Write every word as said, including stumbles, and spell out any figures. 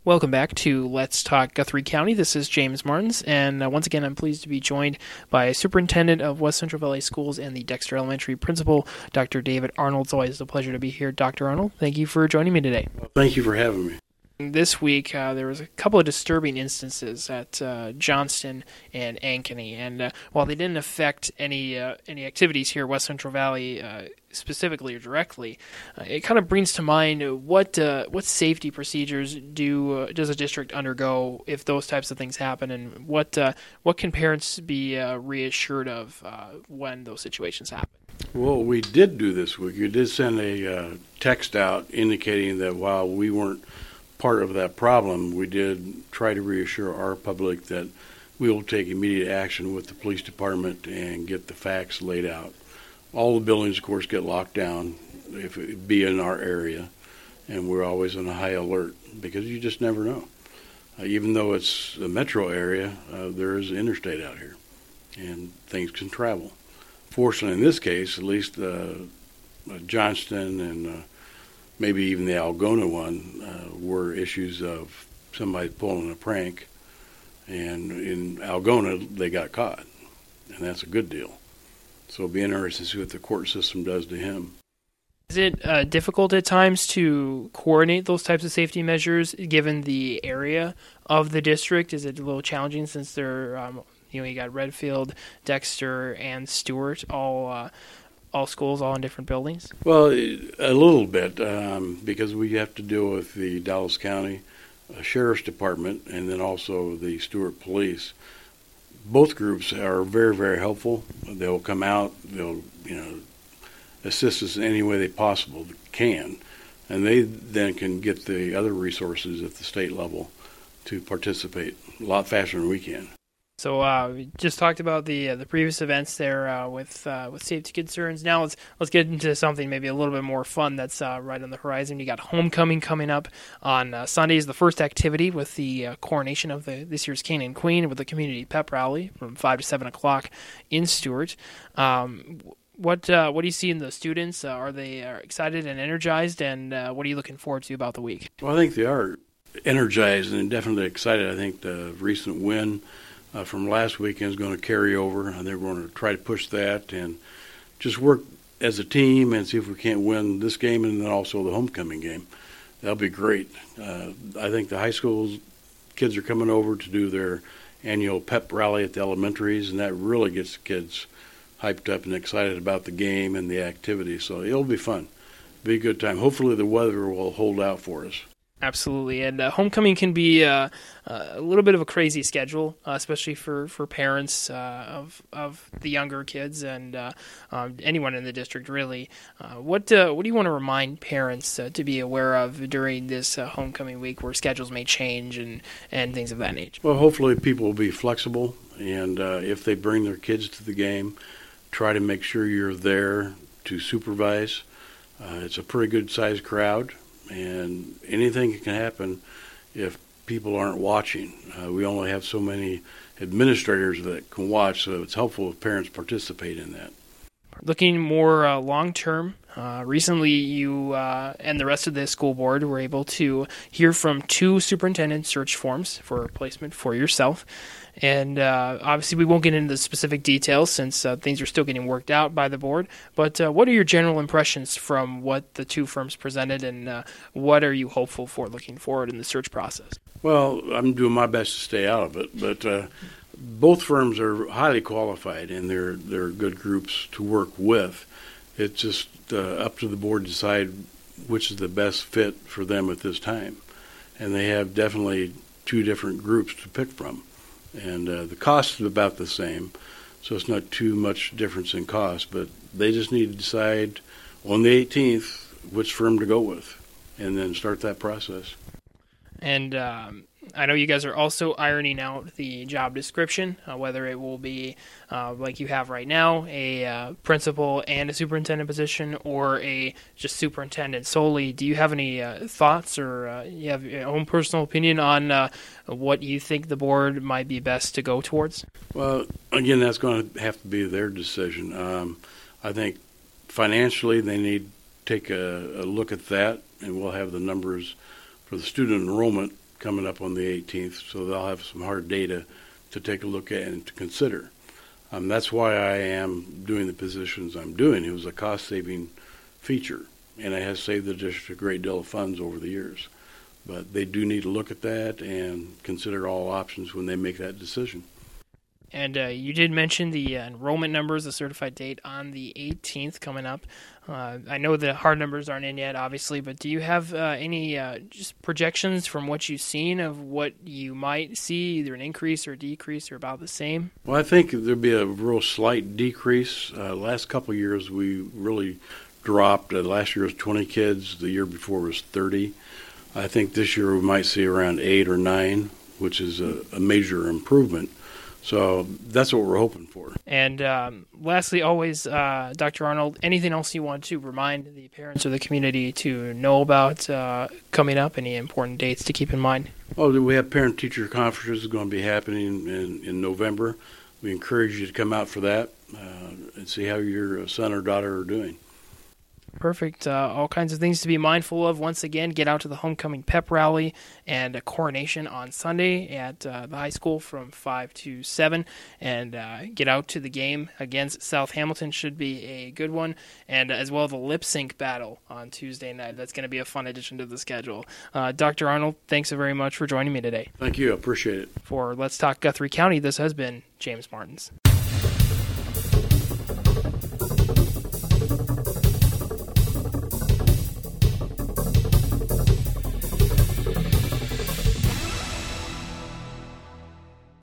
Welcome back to Let's Talk Guthrie County. This is James Martins, and uh, once again, I'm pleased to be joined by Superintendent of West Central Valley Schools and the Dexter Elementary Principal, Doctor David Arnold. It's always a pleasure to be here. Doctor Arnold, thank you for joining me today. Well, thank you for having me. This week, uh, there was a couple of disturbing instances at uh, Johnston and Ankeny, and uh, while they didn't affect any uh, any activities here at West Central Valley uh, specifically or directly, uh, it kind of brings to mind what uh, what safety procedures do uh, does a district undergo if those types of things happen, and what uh, what can parents be uh, reassured of uh, when those situations happen? Well, we did do this week. You did send a uh, text out indicating that while we weren't part of that problem, we did try to reassure our public that we will take immediate action with the police department and get the facts laid out. All the buildings, of course, get locked down if it be in our area, and we're always on a high alert because you just never know. Uh, even though it's a metro area, uh, there is an interstate out here, and things can travel. Fortunately, in this case, at least uh, uh, Johnston and uh, maybe even the Algona one uh, were issues of somebody pulling a prank, and in Algona they got caught, and that's a good deal. So it'll be interesting to see what the court system does to him. Is it uh, difficult at times to coordinate those types of safety measures given the area of the district? Is it a little challenging since they're, um, you know, you got Redfield, Dexter, and Stewart all uh, all schools, all in different buildings? Well, a little bit, um, because we have to deal with the Dallas County uh, Sheriff's Department and then also the Stewart Police. Both groups are very, very helpful. They'll come out, they'll, you know, assist us in any way they possibly can, and they then can get the other resources at the state level to participate a lot faster than we can. So uh, we just talked about the uh, the previous events there uh, with uh, with safety concerns. Now let's let's get into something maybe a little bit more fun that's uh, right on the horizon. You got homecoming coming up on uh, Sunday is the first activity with the uh, coronation of the this year's king and queen with the community pep rally from five to seven o'clock in Stewart. Um, what uh, what do you see in the students? Uh, are they uh, excited and energized? And uh, what are you looking forward to about the week? Well, I think they are energized and definitely excited. I think the recent win Uh, from last weekend is going to carry over, and they're going to try to push that and just work as a team and see if we can't win this game and then also the homecoming game. That'll be great. Uh, I think the high school kids are coming over to do their annual pep rally at the elementaries, and that really gets the kids hyped up and excited about the game and the activity. So it'll be fun. Be a good time. Hopefully the weather will hold out for us. Absolutely, and uh, homecoming can be uh, uh, a little bit of a crazy schedule, uh, especially for, for parents uh, of of the younger kids and uh, um, anyone in the district, really. Uh, what uh, what do you want to remind parents uh, to be aware of during this uh, homecoming week where schedules may change and, and things of that nature? Well, hopefully people will be flexible, and uh, if they bring their kids to the game, try to make sure you're there to supervise. Uh, it's a pretty good-sized crowd, and anything can happen if people aren't watching. Uh, we only have so many administrators that can watch, so it's helpful if parents participate in that. Looking more uh, long-term, uh, recently you uh, and the rest of the school board were able to hear from two superintendent search forms for replacement for yourself. And uh, obviously we won't get into the specific details since uh, things are still getting worked out by the board. But uh, what are your general impressions from what the two firms presented, and uh, what are you hopeful for looking forward in the search process? Well, I'm doing my best to stay out of it, but uh, both firms are highly qualified, and they're they're good groups to work with. It's just uh, up to the board to decide which is the best fit for them at this time. And they have definitely two different groups to pick from. And uh, the cost is about the same, so it's not too much difference in cost, but they just need to decide on the eighteenth which firm to go with and then start that process. And um, I know you guys are also ironing out the job description, uh, whether it will be, uh, like you have right now, a uh, principal and a superintendent position, or a just superintendent solely. Do you have any uh, thoughts, or uh, you have your own personal opinion on uh, what you think the board might be best to go towards? Well, again, that's going to have to be their decision. Um, I think financially they need to take a, a look at that, and we'll have the numbers for the student enrollment coming up on the eighteenth, so they'll have some hard data to take a look at and to consider. Um, that's why I am doing the positions I'm doing. It was a cost-saving feature, and it has saved the district a great deal of funds over the years. But they do need to look at that and consider all options when they make that decision. And uh, you did mention the uh, enrollment numbers, the certified date on the eighteenth coming up. Uh, I know the hard numbers aren't in yet, obviously, but do you have uh, any uh, just projections from what you've seen of what you might see, either an increase or decrease or about the same? Well, I think there'll be a real slight decrease. Uh, last couple of years, we really dropped. Uh, last year was twenty kids. The year before was thirty. I think this year we might see around eight or nine, which is a, a major improvement. So that's what we're hoping for. And um, lastly, always, uh, Doctor Arnold, anything else you want to remind the parents or the community to know about uh, coming up, any important dates to keep in mind? Oh, we have parent-teacher conferences going to be happening in, in November. We encourage you to come out for that uh, and see how your son or daughter are doing. Perfect. Uh, all kinds of things to be mindful of. Once again, get out to the homecoming pep rally and a coronation on Sunday at uh, the high school from five to seven. And uh, get out to the game against South Hamilton. Should be a good one. And as well, the lip sync battle on Tuesday night. That's going to be a fun addition to the schedule. Uh, Doctor Arnold, thanks so very much for joining me today. Thank you. I appreciate it. For Let's Talk Guthrie County, this has been James Martins.